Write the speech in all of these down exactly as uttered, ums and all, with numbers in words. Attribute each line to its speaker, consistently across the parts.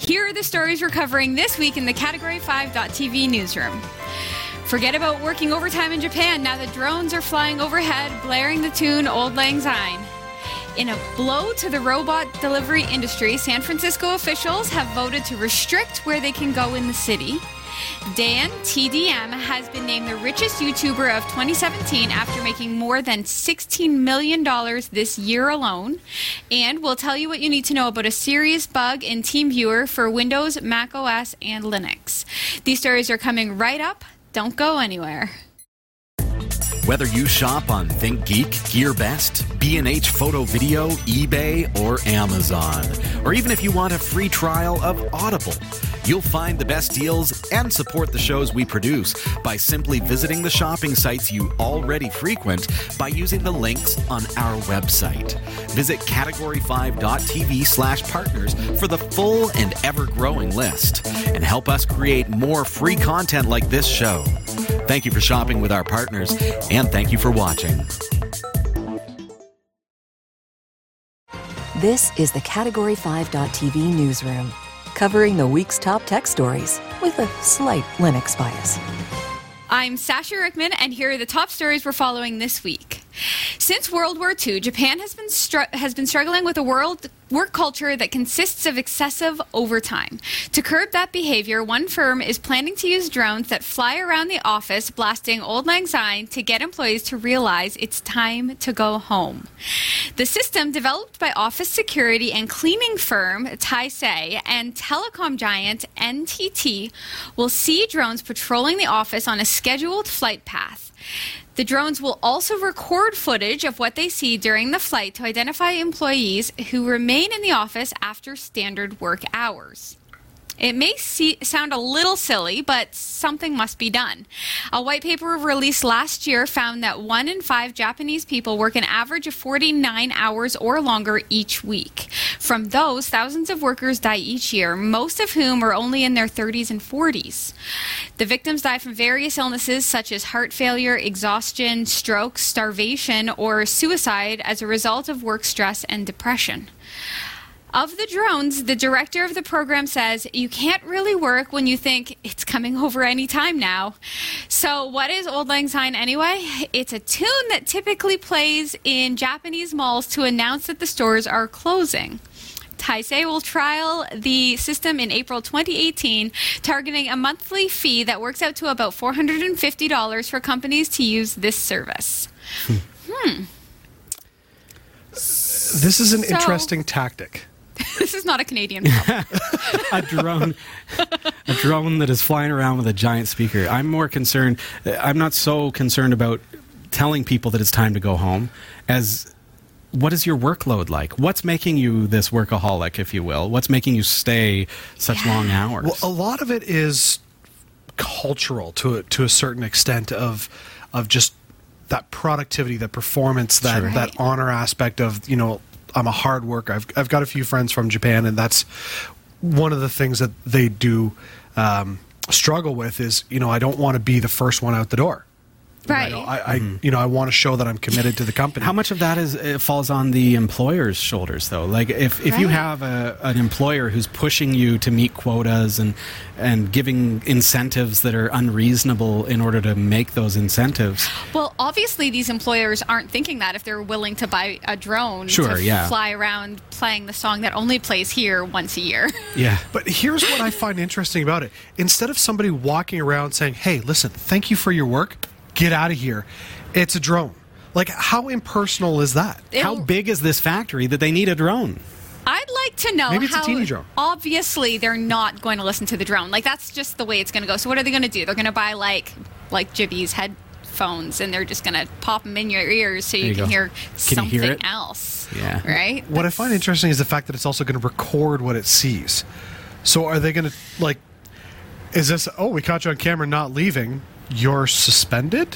Speaker 1: Here are the stories we're covering this week in the Category five dot T V newsroom. Forget about working overtime in Japan now that drones are flying overhead, blaring the tune Auld Lang Syne. In a blow to the robot delivery industry, San Francisco officials have voted to restrict where they can go in the city. Dan T D M has been named the richest YouTuber of twenty seventeen after making more than sixteen million dollars this year alone. And we'll tell you what you need to know about a serious bug in TeamViewer for Windows, macOS, and Linux. These stories are coming right up. Don't go anywhere.
Speaker 2: Whether you shop on ThinkGeek, GearBest, B and H Photo Video, eBay, or Amazon, or even if you want a free trial of Audible, you'll find the best deals and support the shows we produce by simply visiting the shopping sites you already frequent by using the links on our website. Visit category five dot T V slash partners for the full and ever-growing list and help us create more free content like this show. Thank you for shopping with our partners, and thank you for watching.
Speaker 3: This is the Category five dot T V newsroom, covering the week's top tech stories with a slight Linux bias.
Speaker 1: I'm Sasha Rickman, and here are the top stories we're following this week. Since World War Two, Japan has been stru- has been struggling with a world work culture that consists of excessive overtime. To curb that behavior, one firm is planning to use drones that fly around the office blasting Auld Lang Syne to get employees to realize it's time to go home. The system, developed by office security and cleaning firm Taisei and telecom giant N T T, will see drones patrolling the office on a scheduled flight path. The drones will also record footage of what they see during the flight to identify employees who remain in the office after standard work hours. It may see, sound a little silly, but something must be done. A white paper released last year found that one in five Japanese people work an average of forty-nine hours or longer each week. From those, thousands of workers die each year, most of whom are only in their thirties and forties. The victims die from various illnesses such as heart failure, exhaustion, stroke, starvation, or suicide as a result of work stress and depression. Of the drones, the director of the program says, you can't really work when you think it's coming over any time now. So what is Auld Lang Syne anyway? It's a tune that typically plays in Japanese malls to announce that the stores are closing. Taisei will trial the system in April twenty eighteen, targeting a monthly fee that works out to about four hundred fifty dollars for companies to use this service. Hmm. hmm.
Speaker 4: This is an
Speaker 1: so,
Speaker 4: interesting tactic.
Speaker 1: This is not a Canadian problem.
Speaker 5: a drone, a drone that is flying around with a giant speaker. I'm more concerned. I'm not so concerned about telling people that it's time to go home as what is your workload like? What's making you this workaholic, if you will? What's making you stay such yeah. long hours?
Speaker 4: Well, a lot of it is cultural to a, to a certain extent of of just that productivity, that performance, that
Speaker 5: Sure.
Speaker 4: that honor aspect of, you know, I'm a hard worker. I've I've got a few friends from Japan, and that's one of the things that they do um, struggle with is, you know, I don't want to be the first one out the door.
Speaker 1: Right.
Speaker 4: You know, I, I mm-hmm. you know, I want to show that I'm committed to the company.
Speaker 5: How much of that is it falls on the employer's shoulders, though? Like, if, if
Speaker 1: right.
Speaker 5: you have a, an employer who's pushing you to meet quotas and and giving incentives that are unreasonable in order to make those incentives.
Speaker 1: Well, obviously, these employers aren't thinking that if they're willing to buy a drone
Speaker 5: sure,
Speaker 1: to
Speaker 5: yeah.
Speaker 1: fly around playing the song that only plays here once a year.
Speaker 5: Yeah.
Speaker 4: But here's what I find interesting about it. Instead of somebody walking around saying, hey, listen, thank you for your work, get out of here, it's a drone. Like, how impersonal is that?
Speaker 5: How
Speaker 1: It'll,
Speaker 5: big is this factory that they need a drone?
Speaker 1: I'd like to know
Speaker 4: Maybe it's
Speaker 1: how,
Speaker 4: a teeny drone.
Speaker 1: Obviously, they're not going to listen to the drone. Like, that's just the way it's going to go. So what are they going to do? They're going to buy, like, like Jibby's headphones, and they're just going to pop them in your ears so you,
Speaker 5: you
Speaker 1: can
Speaker 5: go.
Speaker 1: hear
Speaker 5: Can
Speaker 1: something
Speaker 5: you hear it?
Speaker 1: else.
Speaker 5: Yeah.
Speaker 1: Right?
Speaker 4: What
Speaker 1: That's,
Speaker 4: I find interesting is the fact that it's also going to record what it sees. So are they going to, like, is this, oh, we caught you on camera not leaving, you're suspended?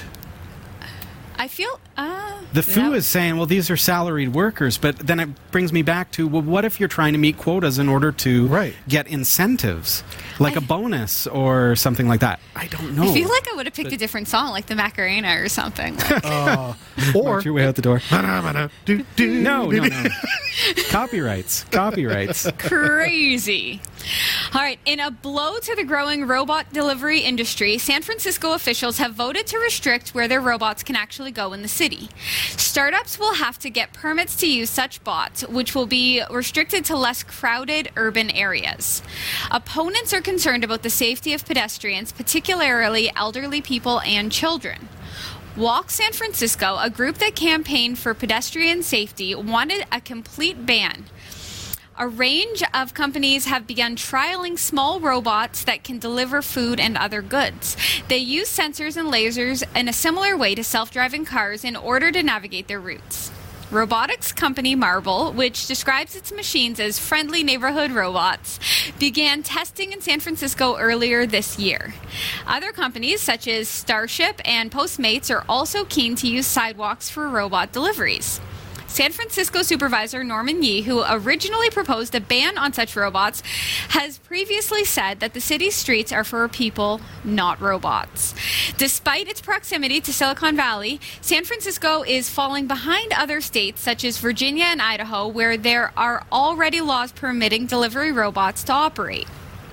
Speaker 1: I feel... Uh,
Speaker 5: The F U
Speaker 1: that-
Speaker 5: is saying, well, these are salaried workers, but then it brings me back to, well, what if you're trying to meet quotas in order to
Speaker 4: Right.
Speaker 5: get incentives, like
Speaker 1: I-
Speaker 5: a bonus or something like that? I don't know.
Speaker 1: I feel like I would have picked a different song, like the Macarena or something. Like,
Speaker 4: Uh, or,
Speaker 5: March your way out the door.
Speaker 4: do, do,
Speaker 5: No,
Speaker 4: do,
Speaker 5: no,
Speaker 4: do.
Speaker 5: no. Copyrights. Copyrights.
Speaker 1: crazy. All right. In a blow to the growing robot delivery industry, San Francisco officials have voted to restrict where their robots can actually go in the city. Startups will have to get permits to use such bots, which will be restricted to less crowded urban areas. Opponents are concerned about the safety of pedestrians, particularly elderly people and children. Walk San Francisco, a group that campaigned for pedestrian safety, wanted a complete ban. A range of companies have begun trialing small robots that can deliver food and other goods. They use sensors and lasers in a similar way to self-driving cars in order to navigate their routes. Robotics company Marble, which describes its machines as friendly neighborhood robots, began testing in San Francisco earlier this year. Other companies, such as Starship and Postmates, are also keen to use sidewalks for robot deliveries. San Francisco Supervisor Norman Yee, who originally proposed a ban on such robots, has previously said that the city's streets are for people, not robots. Despite its proximity to Silicon Valley, San Francisco is falling behind other states such as Virginia and Idaho, where there are already laws permitting delivery robots to operate.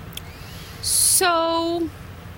Speaker 1: So,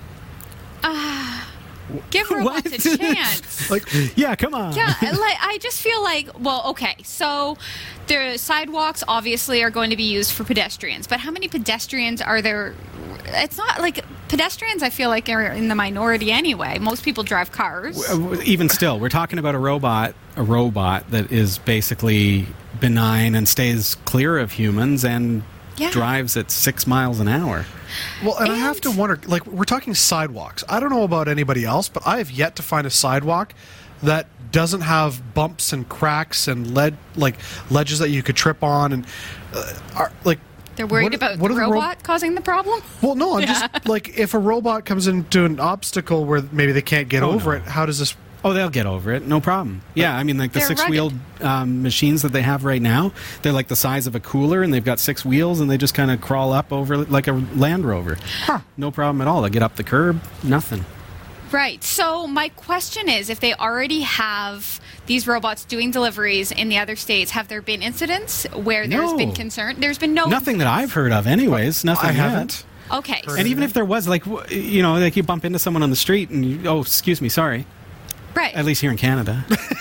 Speaker 1: uh, give robots
Speaker 5: What?
Speaker 1: a chance.
Speaker 4: Like,
Speaker 5: Yeah, come on.
Speaker 1: Yeah, like I just feel like, well, okay, so the sidewalks obviously are going to be used for pedestrians, but how many pedestrians are there? It's not like pedestrians, I feel like, are in the minority anyway. Most people drive cars.
Speaker 5: Even still, we're talking about a robot, a robot that is basically benign and stays clear of humans and
Speaker 1: Yeah.
Speaker 5: drives at six miles an hour.
Speaker 4: well, and, I have
Speaker 1: And-
Speaker 4: to wonder, like, we're talking sidewalks. I don't know about anybody else, but I have yet to find a sidewalk that doesn't have bumps and cracks and led like ledges that you could trip on, and uh, are like.
Speaker 1: They're worried
Speaker 4: what-
Speaker 1: about
Speaker 4: what
Speaker 1: the
Speaker 4: are ro-
Speaker 1: robot causing the problem?
Speaker 4: Well, no, I'm just like, if a robot comes into an obstacle where maybe they can't get
Speaker 5: Oh,
Speaker 4: over
Speaker 5: no.
Speaker 4: it, how does this?
Speaker 5: Oh, they'll get over it. No problem. Yeah, I mean, like the
Speaker 1: They're
Speaker 5: six-wheeled um, machines that they have right now, they're like the size of a cooler, and they've got six wheels, and they just kind of crawl up over like a Land Rover.
Speaker 4: Huh.
Speaker 5: No problem at all. They get up the curb, nothing.
Speaker 1: Right. So my question is, if they already have these robots doing deliveries in the other states, have there been incidents where there's
Speaker 5: No.
Speaker 1: been concern? There's been no
Speaker 5: Nothing that I've heard of, anyways. Nothing
Speaker 4: I
Speaker 5: yet.
Speaker 4: haven't.
Speaker 1: Okay.
Speaker 4: Heard
Speaker 5: And even if there was, like, w- you know, like you bump into someone on the street and you, oh, excuse me, sorry.
Speaker 1: Right.
Speaker 5: At least here in Canada.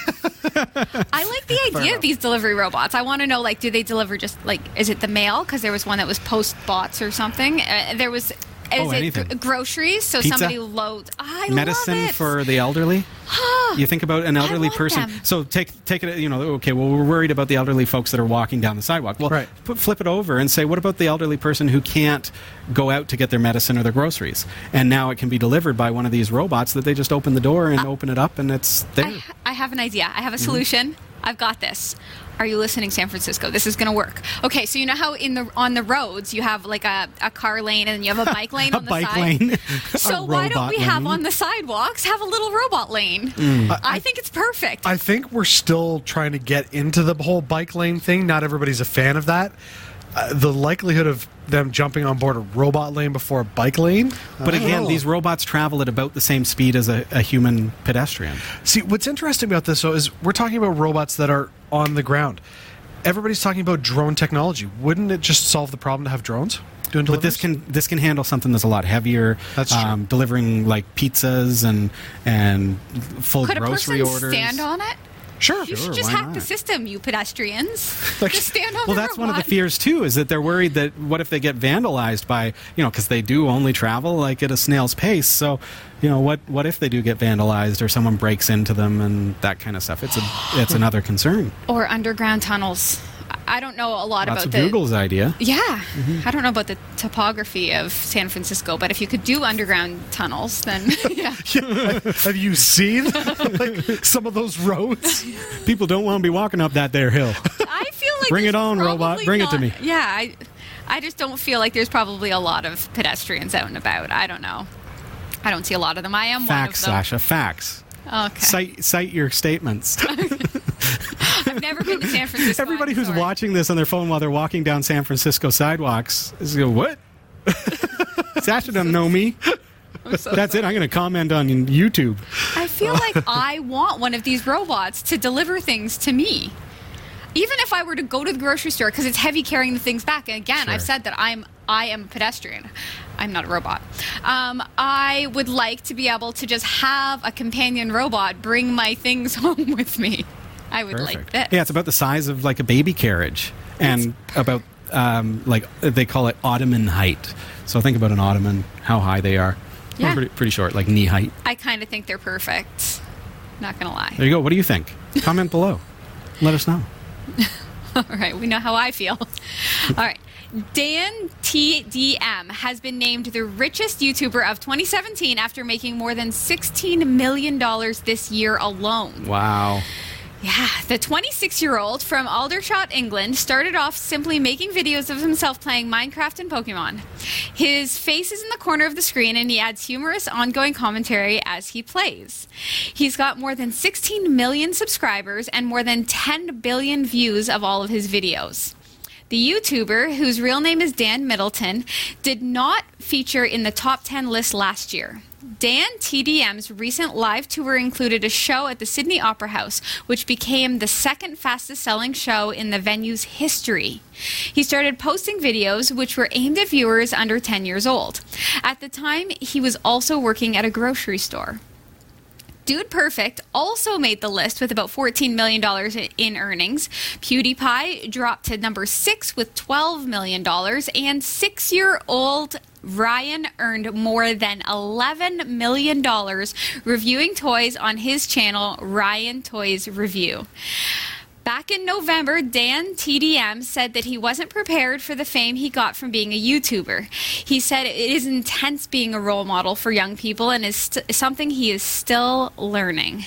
Speaker 1: I like the idea of these delivery robots. I want to know, like, do they deliver just, like, is it the mail? Because there was one that was post bots or something. Uh, there was, is
Speaker 5: Oh,
Speaker 1: it
Speaker 5: anything.
Speaker 1: gr- groceries? So
Speaker 5: Pizza?
Speaker 1: somebody loads. I
Speaker 5: Medicine
Speaker 1: love it.
Speaker 5: for the elderly. You think about an elderly
Speaker 1: want
Speaker 5: person.
Speaker 1: them.
Speaker 5: So take take it. You know, okay. Well, we're worried about the elderly folks that are walking down the sidewalk. Well,
Speaker 4: Right.
Speaker 5: put, flip it over and say, what about the elderly person who can't go out to get their medicine or their groceries? And now it can be delivered by one of these robots that they just open the door and open it up, and it's there.
Speaker 1: I, I have an idea. I have
Speaker 5: Mm-hmm.
Speaker 1: a solution. I've got this. Are you listening, San Francisco? This is going to work. Okay, so you know how in the on the roads you have like a, a car lane and you have a bike lane
Speaker 5: A
Speaker 1: on the
Speaker 5: bike
Speaker 1: side?
Speaker 5: lane.
Speaker 1: So
Speaker 5: A
Speaker 1: why don't
Speaker 5: robot
Speaker 1: we have
Speaker 5: lane.
Speaker 1: on the sidewalks have a little robot lane?
Speaker 5: Mm.
Speaker 1: I, think it's perfect.
Speaker 4: I think we're still trying to get into the whole bike lane thing. Not everybody's a fan of that. Uh, the likelihood of them jumping on board a robot lane before a bike lane.
Speaker 5: But
Speaker 4: I don't
Speaker 5: again,
Speaker 4: know.
Speaker 5: these robots travel at about the same speed as a, a human pedestrian.
Speaker 4: See, what's interesting about this, though, is we're talking about robots that are on the ground. Everybody's talking about drone technology. Wouldn't it just solve the problem to have drones doing
Speaker 5: But this
Speaker 4: deliveries?
Speaker 5: can this can handle something that's a lot heavier.
Speaker 4: That's true.
Speaker 5: Um, delivering like pizzas and and full
Speaker 1: Could a
Speaker 5: grocery
Speaker 1: person
Speaker 5: orders.
Speaker 1: stand on it?
Speaker 4: Sure.
Speaker 1: You
Speaker 5: Sure,
Speaker 1: should just
Speaker 5: why
Speaker 1: hack the
Speaker 5: not?
Speaker 1: system, you pedestrians.
Speaker 4: Like-
Speaker 1: just stand on
Speaker 5: Well,
Speaker 1: the
Speaker 5: that's one of the
Speaker 1: robot.
Speaker 5: fears too. Is that they're worried that what if they get vandalized by you know because they do only travel like at a snail's pace. So you know what what if they do get vandalized or someone breaks into them and that kind of stuff. It's a it's another concern.
Speaker 1: Or underground tunnels. I don't know a lot
Speaker 5: That's
Speaker 1: about
Speaker 5: what
Speaker 1: the
Speaker 5: Google's idea.
Speaker 1: Yeah,
Speaker 5: Mm-hmm.
Speaker 1: I don't know about the topography of San Francisco, but if you could do underground tunnels, then yeah.
Speaker 4: Have you seen like some of those roads?
Speaker 5: People don't want to be walking up that there hill.
Speaker 1: I feel like
Speaker 5: Bring it
Speaker 1: there's
Speaker 5: on, robot.
Speaker 1: probably
Speaker 5: Bring it to
Speaker 1: not-
Speaker 5: me.
Speaker 1: Yeah, I, I just don't feel like there's probably a lot of pedestrians out and about. I don't know. I don't see a lot of them. I am
Speaker 5: Facts,
Speaker 1: one of them.
Speaker 5: Sasha. Facts.
Speaker 1: Okay.
Speaker 5: Cite cite your statements.
Speaker 1: I've never been to San Francisco.
Speaker 5: Everybody
Speaker 1: I'm
Speaker 5: who's
Speaker 1: sorry.
Speaker 5: watching this on their phone while they're walking down San Francisco sidewalks is going, what? Sasha doesn't know me. That's it. I'm going to comment on YouTube.
Speaker 1: I feel like I want one of these robots to deliver things to me. Even if I were to go to the grocery store, because it's heavy carrying the things back. And again, I've said that I'm I am a pedestrian. I'm not a robot. Um, I would like to be able to just have a companion robot bring my things home with me. I would
Speaker 5: Perfect.
Speaker 1: like this.
Speaker 5: Yeah, it's about the size of like a baby carriage, and about um, like they call it ottoman height. So think about an ottoman, how high they are.
Speaker 1: Yeah.
Speaker 5: Pretty, pretty short, like knee height.
Speaker 1: I kind of think they're perfect. Not going to lie.
Speaker 5: There you go. What do you think? Comment below. Let us know.
Speaker 1: All right, we know how I feel. All right. Dan T D M has been named the richest YouTuber of twenty seventeen after making more than sixteen million dollars this year alone.
Speaker 5: Wow.
Speaker 1: Yeah, the twenty-six-year-old from Aldershot, England, started off simply making videos of himself playing Minecraft and Pokemon. His face is in the corner of the screen, and he adds humorous ongoing commentary as he plays. He's got more than sixteen million subscribers and more than ten billion views of all of his videos. The YouTuber, whose real name is Dan Middleton, did not feature in the top ten list last year. Dan T D M's recent live tour included a show at the Sydney Opera House, which became the second fastest selling show in the venue's history. He started posting videos which were aimed at viewers under ten years old. At the time, he was also working at a grocery store. Dude Perfect also made the list with about fourteen million dollars in earnings. PewDiePie dropped to number six with twelve million dollars, and six-year-old Ryan earned more than eleven million dollars reviewing toys on his channel, Ryan Toys Review. Back in November, Dan T D M said that he wasn't prepared for the fame he got from being a YouTuber. He said it is intense being a role model for young people and is st- something he is still learning.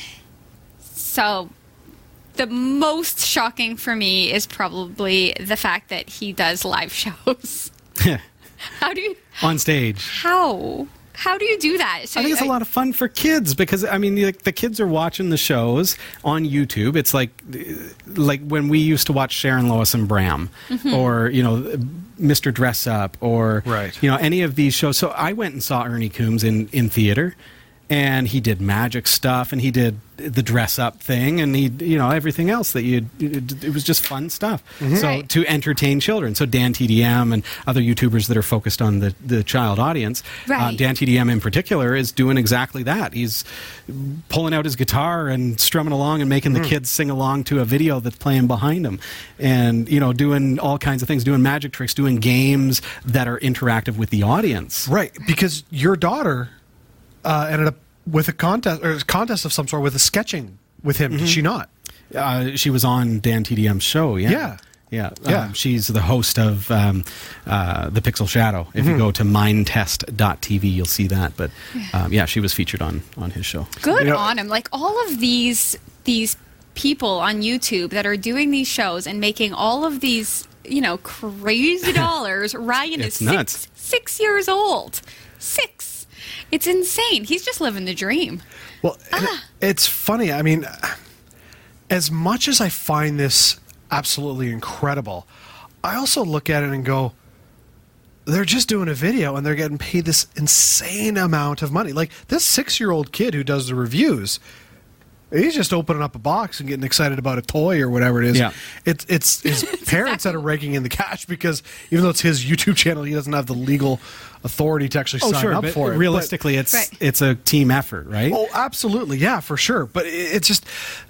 Speaker 1: So the most shocking for me is probably the fact that he does live shows. How do you...
Speaker 5: On stage.
Speaker 1: How? How do you do that? So
Speaker 5: I think it's a lot of fun for kids because, I mean, like, the kids are watching the shows on YouTube. It's like like when we used to watch Sharon, Lois, and Bram, mm-hmm. or, you know, Mister Dress Up, or,
Speaker 4: right.
Speaker 5: you know, any of these shows. So I went and saw Ernie Coombs in, in theater, and he did magic stuff, and he did the dress up thing, and he, you know, everything else that you, it, it was just fun stuff. Mm-hmm. So
Speaker 1: right.
Speaker 5: to entertain children. So Dan T D M and other YouTubers that are focused on the, the child audience,
Speaker 1: right.
Speaker 5: uh, Dan T D M in particular is doing exactly that. He's pulling out his guitar and strumming along and making mm-hmm. the kids sing along to a video that's playing behind him, and, you know, doing all kinds of things, doing magic tricks, doing games that are interactive with the audience.
Speaker 4: Right, because your daughter uh, ended up with a contest or a contest of some sort with a sketching with him. Mm-hmm. Did she not?
Speaker 5: Uh, she was on Dan T D M's show. Yeah.
Speaker 4: Yeah.
Speaker 5: Yeah.
Speaker 4: yeah.
Speaker 5: Um, she's the host of um, uh, The Pixel Shadow. If mm-hmm. you go to mindtest dot t v, you'll see that. But um, yeah, she was featured on, on his show.
Speaker 1: Good
Speaker 4: you know,
Speaker 1: on him. Like all of these these people on YouTube that are doing these shows and making all of these, you know, crazy dollars. Ryan is
Speaker 5: nuts.
Speaker 1: six, six years old. Six. It's insane. He's just living the dream.
Speaker 4: Well, ah. it's funny. I mean, as much as I find this absolutely incredible, I also look at it and go, they're just doing a video and they're getting paid this insane amount of money. Like this six-year-old kid who does the reviews, he's just opening up a box and getting excited about a toy or whatever it is.
Speaker 5: Yeah.
Speaker 4: It's it's his parents that are raking in the cash because even though it's his YouTube channel, he doesn't have the legal authority to actually
Speaker 5: oh,
Speaker 4: sign
Speaker 5: sure,
Speaker 4: up
Speaker 5: but
Speaker 4: for it.
Speaker 5: Realistically,
Speaker 4: but,
Speaker 5: it's
Speaker 1: right.
Speaker 5: it's a team effort, right?
Speaker 4: Oh, absolutely. Yeah, for sure. But it, it's just...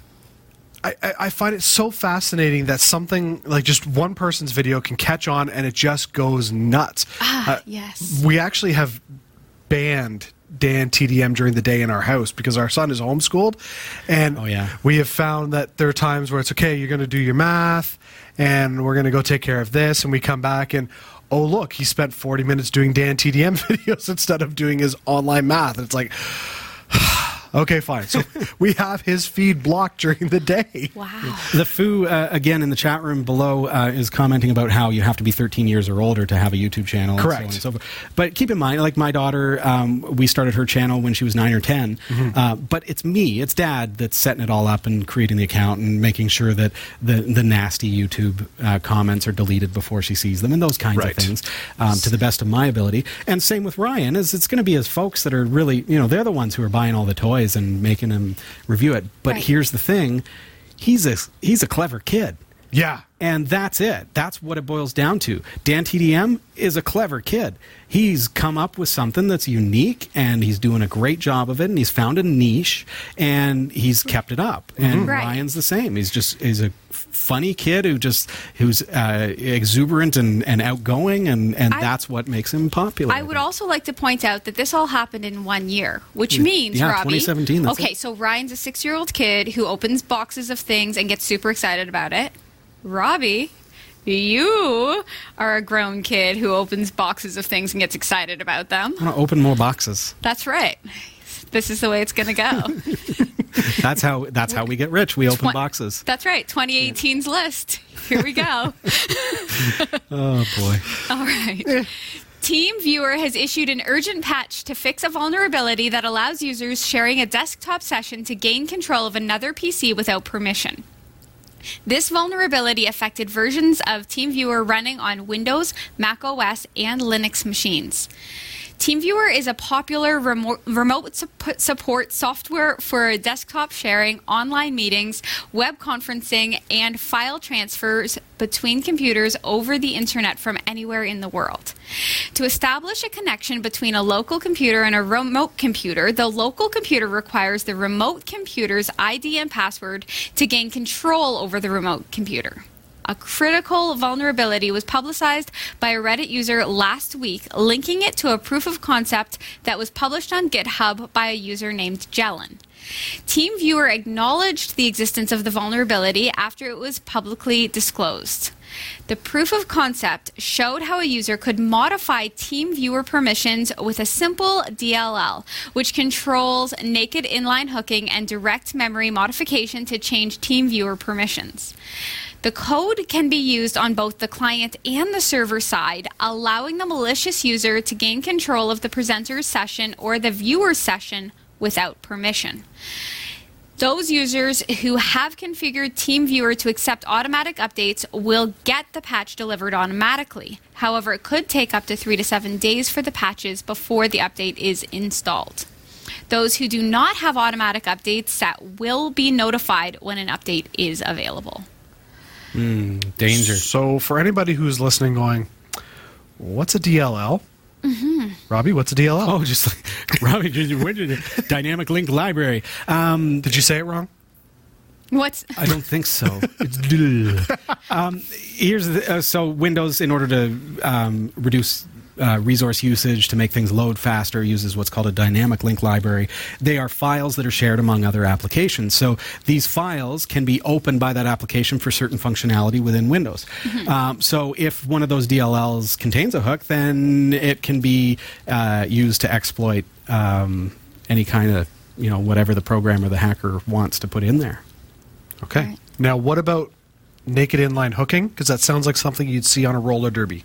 Speaker 4: I, I find it so fascinating that something like just one person's video can catch on and it just goes nuts.
Speaker 1: Ah,
Speaker 4: uh,
Speaker 1: yes.
Speaker 4: We actually have banned Dan T D M during the day in our house because our son is homeschooled, and
Speaker 5: oh, yeah.
Speaker 4: we have found that there are times where it's okay, you're going to do your math and we're going to go take care of this, and we come back and oh look, he spent forty minutes doing Dan T D M videos instead of doing his online math. And it's like, okay, fine. So we have his feed blocked during the day.
Speaker 1: Wow.
Speaker 5: The Foo, uh, again, in the chat room below, uh, is commenting about how you have to be thirteen years or older to have a YouTube channel.
Speaker 4: Correct.
Speaker 5: And so on and so forth. But keep in mind, like my daughter, um, we started her channel when she was nine or ten. Mm-hmm. Uh, but it's me, it's Dad, that's setting it all up and creating the account and making sure that the, the nasty YouTube uh, comments are deleted before she sees them and those kinds
Speaker 4: right.
Speaker 5: of things, um, to the best of my ability. And same with Ryan, is it's going to be his folks that are really, you know, they're the ones who are buying all the toys and making him review it. But
Speaker 1: right.
Speaker 5: here's the thing, he's a he's a clever kid.
Speaker 4: Yeah.
Speaker 5: And that's it. That's what it boils down to. Dan T D M is a clever kid. He's come up with something that's unique, and he's doing a great job of it, and he's found a niche, and he's kept it up. And
Speaker 1: Right.
Speaker 5: Ryan's the same. He's just he's a funny kid who just who's uh, exuberant and, and outgoing, and, and
Speaker 1: I-
Speaker 5: that's what makes him popular.
Speaker 1: I would also like to point out that this all happened in one year, which means,
Speaker 5: Yeah,
Speaker 1: Robbie.
Speaker 5: twenty seventeen, that's
Speaker 1: okay,
Speaker 5: it.
Speaker 1: so Ryan's a six-year-old kid who opens boxes of things and gets super excited about it. Robbie, you are a grown kid who opens boxes of things and gets excited about them.
Speaker 5: I want to open more boxes.
Speaker 1: That's right. This is the way it's going to go.
Speaker 5: That's how that's how we get rich. We open
Speaker 1: Twen-
Speaker 5: boxes.
Speaker 1: That's right. twenty eighteen's list. Here we go.
Speaker 5: Oh boy.
Speaker 1: All right. TeamViewer has issued an urgent patch to fix a vulnerability that allows users sharing a desktop session to gain control of another P C without permission. This vulnerability affected versions of TeamViewer running on Windows, Mac O S, and Linux machines. TeamViewer is a popular remote, remote sup- support software for desktop sharing, online meetings, web conferencing, and file transfers between computers over the internet from anywhere in the world. To establish a connection between a local computer and a remote computer, the local computer requires the remote computer's I D and password to gain control over the remote computer. A critical vulnerability was publicized by a Reddit user last week, linking it to a proof of concept that was published on GitHub by a user named Jelen. TeamViewer acknowledged the existence of the vulnerability after it was publicly disclosed. The proof of concept showed how a user could modify TeamViewer permissions with a simple D L L, which controls naked inline hooking and direct memory modification to change TeamViewer permissions. The code can be used on both the client and the server side, allowing the malicious user to gain control of the presenter's session or the viewer's session without permission. Those users who have configured TeamViewer to accept automatic updates will get the patch delivered automatically. However, it could take up to three to seven days for the patches before the update is installed. Those who do not have automatic updates that will be notified when an update is available.
Speaker 5: Mm, danger.
Speaker 4: So, for anybody who's listening, going, "What's a D L L?" Mm-hmm. Robbie, what's a D L L?
Speaker 5: Oh, just like Robbie, dynamic link library. Um,
Speaker 4: Did you say it wrong?
Speaker 1: What's
Speaker 5: I don't think so. It's um, here's the, uh, so Windows, in order to um, reduce uh, resource usage, to make things load faster, uses what's called a dynamic link library. They are files that are shared among other applications. So these files can be opened by that application for certain functionality within Windows. Mm-hmm. Um, so if one of those D L Ls contains a hook, then it can be uh, used to exploit um, any kind of, you know, whatever the programmer, the hacker wants to put in there.
Speaker 4: Okay.
Speaker 1: Right.
Speaker 4: Now, what about naked inline hooking? Because that sounds like something you'd see on a roller derby.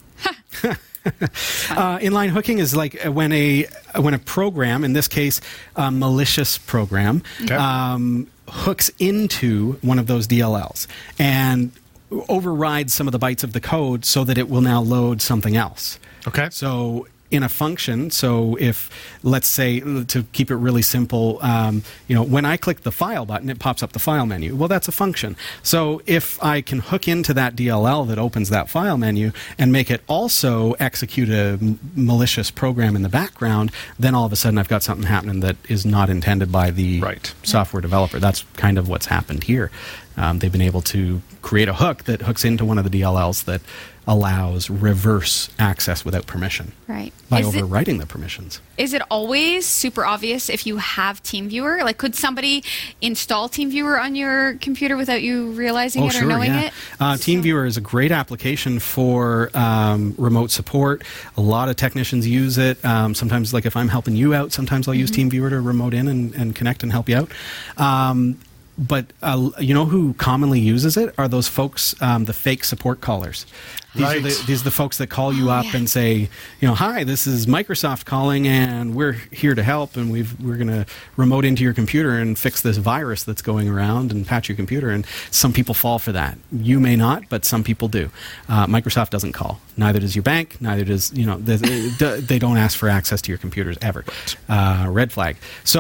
Speaker 5: Uh, inline hooking is like when a when a program, in this case, a malicious program,
Speaker 4: Okay.
Speaker 5: um, hooks into one of those D L Ls and overrides some of the bytes of the code so that it will now load something else.
Speaker 4: Okay.
Speaker 5: So in a function, so if, let's say, to keep it really simple, um, you know, when I click the file button, it pops up the file menu. Well, that's a function. So if I can hook into that D L L that opens that file menu and make it also execute a m- malicious program in the background, then all of a sudden I've got something happening that is not intended by the
Speaker 4: Right.
Speaker 5: software developer. That's kind of what's happened here. Um, they've been able to create a hook that hooks into one of the D L Ls that allows reverse access without permission
Speaker 1: right?
Speaker 5: by
Speaker 1: Is it,
Speaker 5: overwriting the permissions.
Speaker 1: is it always super obvious if you have TeamViewer? Like, could somebody install TeamViewer on your computer without you realizing
Speaker 5: Oh,
Speaker 1: it or
Speaker 5: sure,
Speaker 1: knowing
Speaker 5: yeah.
Speaker 1: it?
Speaker 5: Uh,
Speaker 1: So-
Speaker 5: TeamViewer is a great application for um, remote support. A lot of technicians use it. Um, sometimes, like if I'm helping you out, sometimes I'll use TeamViewer to remote in and, and connect and help you out. Um, but uh, you know who commonly uses it are those folks, um, the fake support callers. These,
Speaker 4: Right.
Speaker 5: are the, these are the folks that call you
Speaker 1: Oh,
Speaker 5: up
Speaker 1: yeah.
Speaker 5: and say, you know, hi, this is Microsoft calling, and we're here to help, and we've, we're going to remote into your computer and fix this virus that's going around and patch your computer. And some people fall for that. You may not, but some people do. Uh, Microsoft doesn't call. Neither does your bank. Neither does, you know, they, they don't ask for access to your computers ever. Uh, red flag. So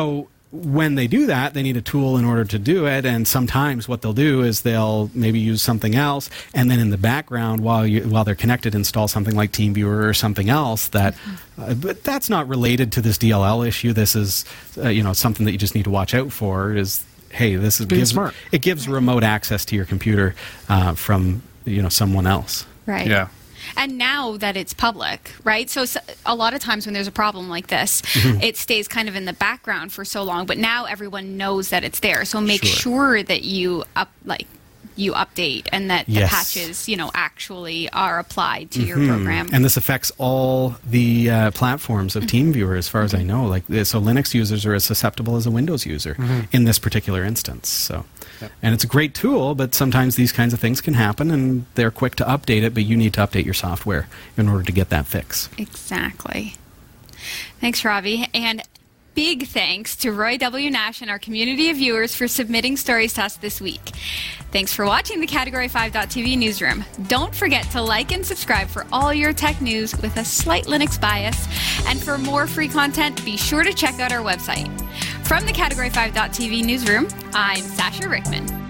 Speaker 5: when they do that, they need a tool in order to do it. And sometimes what they'll do is they'll maybe use something else, and then in the background, while you while they're connected, install something like TeamViewer or something else. That, mm-hmm. uh, but that's not related to this D L L issue. This is, uh, you know, something that you just need to watch out for. Is hey, this is
Speaker 4: being
Speaker 5: gives,
Speaker 4: smart.
Speaker 5: It gives remote access to your computer uh, from you know someone else.
Speaker 1: Right.
Speaker 4: Yeah.
Speaker 1: And now that it's public, right? So, so a lot of times when there's a problem like this, mm-hmm. it stays kind of in the background for so long. But now everyone knows that it's there. So make sure, sure that you up like you update and that
Speaker 5: yes.
Speaker 1: the patches, you know, actually are applied to
Speaker 5: mm-hmm.
Speaker 1: your program.
Speaker 5: And this affects all the uh, platforms of mm-hmm. TeamViewer, as far as I know. Like, so Linux users are as susceptible as a Windows user mm-hmm. in this particular instance. So, yep. And it's a great tool, but sometimes these kinds of things can happen, and they're quick to update it. But you need to update your software in order to get that fix.
Speaker 1: Exactly. Thanks, Robbie, and big thanks to Roy W. Nash and our community of viewers for submitting stories to us this week. Thanks for watching the Category five dot T V newsroom. Don't forget to like and subscribe for all your tech news with a slight Linux bias. And for more free content, be sure to check out our website. From the Category five dot T V newsroom, I'm Sasha Rickman.